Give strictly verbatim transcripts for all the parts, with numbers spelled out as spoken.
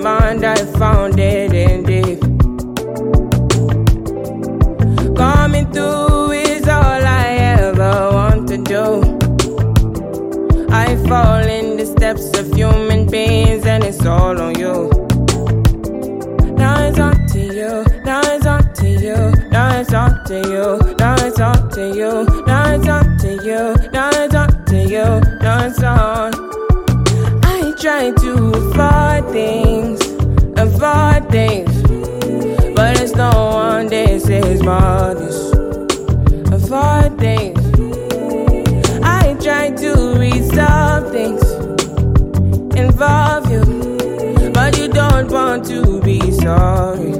mind, I found it in deep. Coming through is all I ever want to do. I fall in the steps of human beings and it's all on you. Now it's up to you, now it's up to you, now it's up to you, now it's up to you, now it's up to you, now it's up to you, now it's on. I try to avoid things, avoid things, but it's no one, this is madness. Avoid things. I try to resolve things, involve you, but you don't want to be sorry.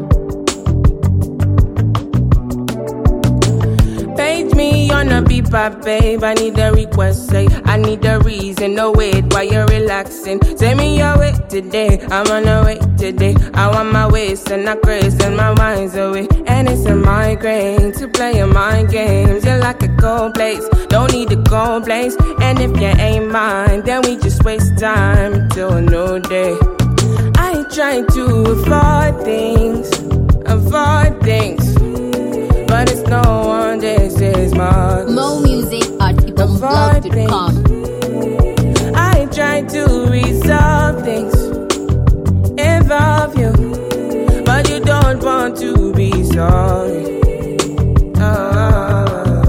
Page me on a beeper, babe. I need a request, say I need a reason. No wait while you're relaxing. Say me your way today. I'm on a way today. I want my waist and I craze and my mind's away. And it's a migraine to play your mind games. You're like a cold place. Don't need to go place. And if you ain't mine, then we just waste time until a new day. I try to avoid things, avoid things, but it's no one, this is my More music at ibomblog dot com. I try to resolve things, involve you, but you don't want to be sorry. Oh,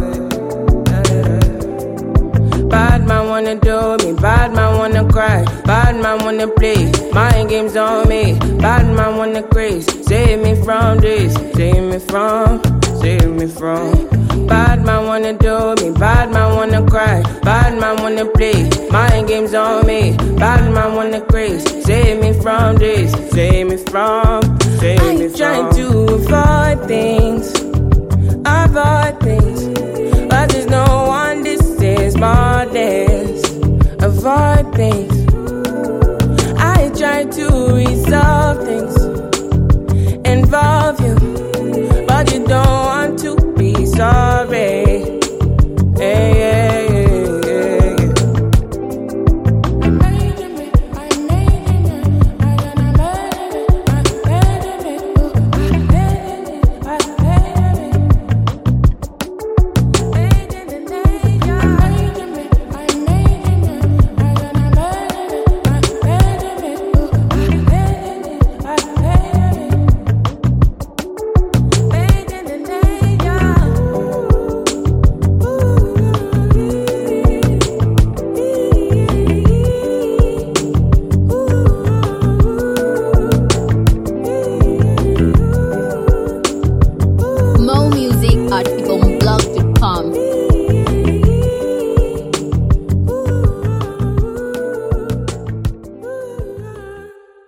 bad man wanna do me, bad man wanna cry, bad man wanna play, mind games on me, bad man wanna craze, save me from this, save me from, save me from. Bad man wanna do me, bad man wanna cry, bad man wanna play, mind games on me, bad man wanna craze, save me from this, save me from, save me from. I try to avoid things, avoid things, but there's no one, this is madness. Avoid things. I try to resolve